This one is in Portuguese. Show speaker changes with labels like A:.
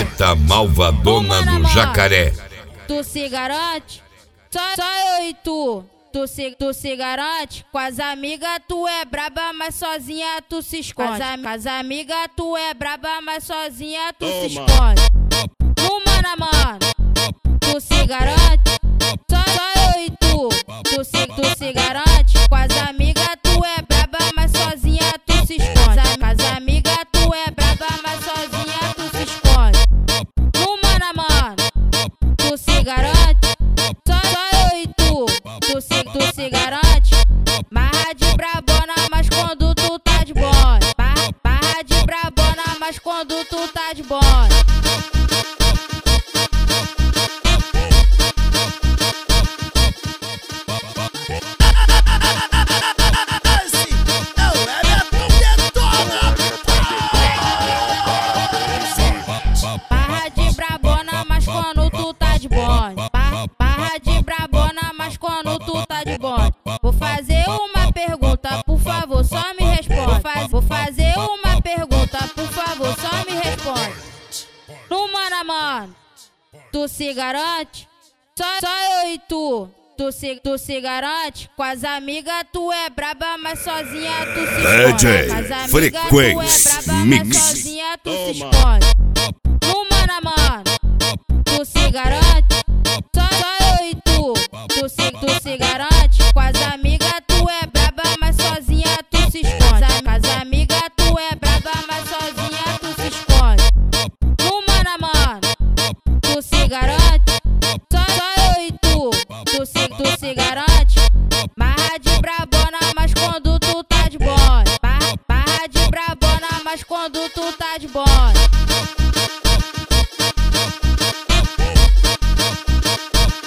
A: Preta malvadona do jacaré.
B: Tu se garante? Só eu e tu. Tu se garante? Com as amigas tu é braba, mas sozinha tu se esconde. Com as amigas tu é braba, mas sozinha tu se esconde. No mano a mano, tu se garante? Só eu e tu. Tu se garante? Com as amigas tu é braba, mas sozinha tu se esconde. Com as amigas tu é braba, mas sozinha tu se esconde. No mano a mano, tu se garante? Só eu e tu. Tu se garante? Barra de brabona, mas quando tu tá de bonde. Barra de brabona, mas quando tu tá de bonde. Barra de brabona, mas quando tu tá de bonde. Barra de brabona, mas quando tu tá de bonde. Vou fazer uma pergunta, por favor, só me responde. Vou fazer uma pergunta, por favor, só me responde. No mano a mano, tu se garante? Só eu e tu. Tu se garante? Com as amigas tu é braba, mas sozinha tu se esconde. Com as amigas tu é braba, mas sozinha tu se esconde. No mano a mano, tu se garante? Só eu e tu. Tu se garante? Com as amigas tu é braba, mas sozinha tu se esconde. Com as amigas tu é braba, mas sozinha tu se esconde. No mano a mano, tu se garante? Só eu e tu. Tu se garante? Barra de brabona, mas quando tu tá de bonde. Barra de brabona, mas quando tu tá de bonde.